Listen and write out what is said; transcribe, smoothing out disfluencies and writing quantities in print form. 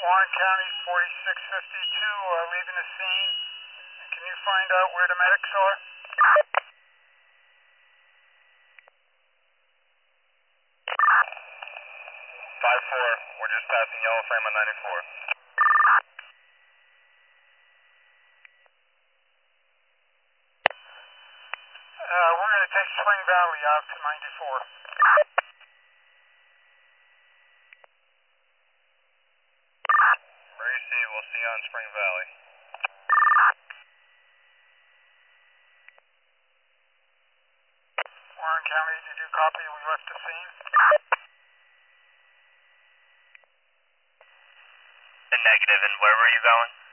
Warren County 4652, leaving the scene. Can you find out where the medics are? 5-4, we're just passing yellow frame on 94. We're going to take Spring Valley out to 94. Maurice, we'll see you on Spring Valley. Warren County, did you copy? We left the scene. Negative, and where were you going?